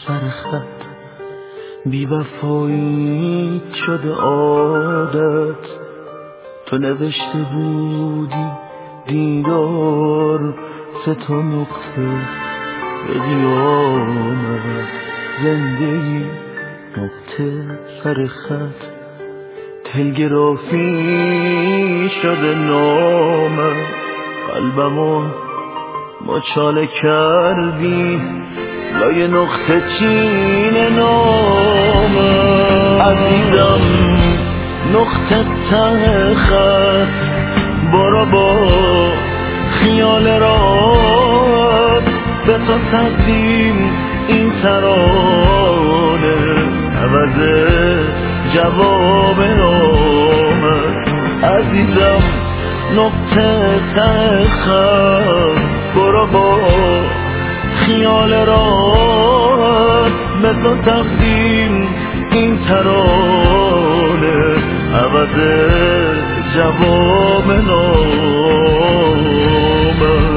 سر خط بی وفایی شده عادت. تو نوشته بودی دیدار 3 نقطه به قیامت. زندگی نقطه سر خط تلگرافی شده نامت. قلبمو مچاله کردی لای نقطه چین نامت. عزیزم نقطه ته خط برو با خیال راحت. به تو تقدیم این ترانه عوض جواب نامت. عزیزم نقطه ته خط برو با خیال راحت. به تو تقدیم این ترانه عوض جواب نامت.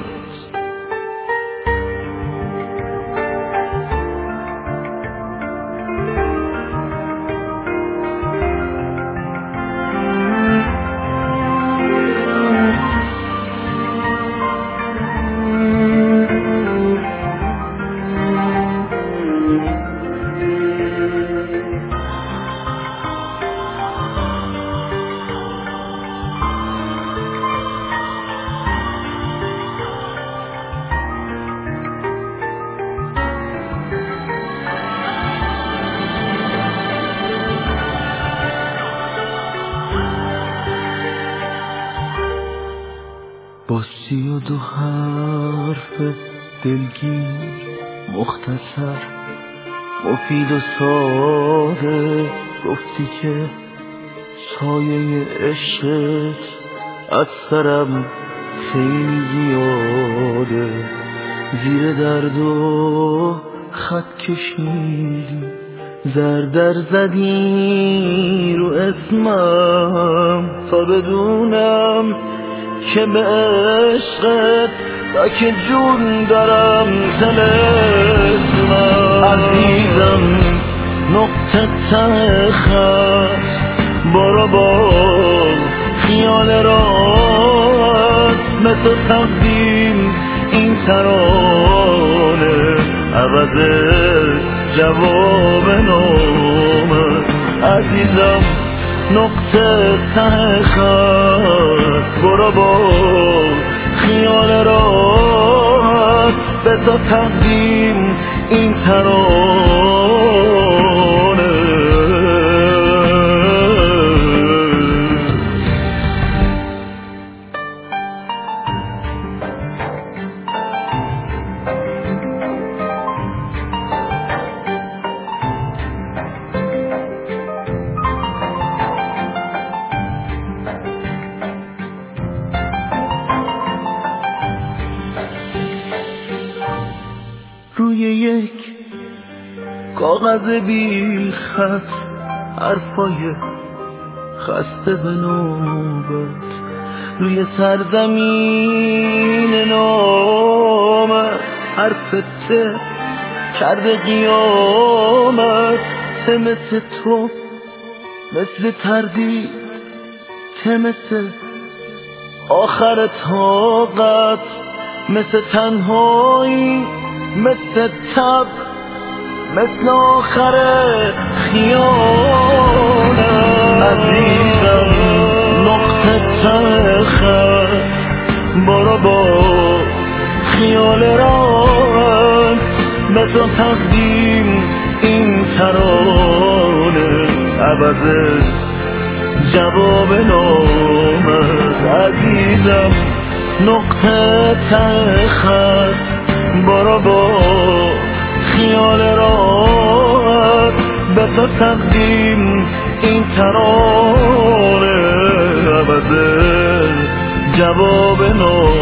با 32 حرف دلگیر مختصر مفید و ساده گفتی که سایه عشقت از سرم خیلی زیاده. زیر درد و خط کشیدی زردر زدی رو اسمم تا بدونم که به عشقت تا که جون دارم تلسمم. عزیزم نقطه ته خط برو با خیال راحت. به تو تقدیم این ترانه عوض جواب نامت. عزیزم نقطه ته خط برو با خیال راحت. به تو تقدیم این ترانه. روی یک کاغذ بی خط حرفای خسته به نوبت. روی سرزمین نامت حرف ته کرده قیامت. ته مثل تو مثل تردید ته مثل آخر طاقت. مثل تنهایی مثل تب مثل آخر خیانت. عزیزم نقطه ته خط برو با خیال راحت. به تو تقدیم این ترانه عوض جواب نامت. عزیزم نقطه ته خط برو با خیال راحت. به تو تقدیم این ترانه عوض جواب نامت.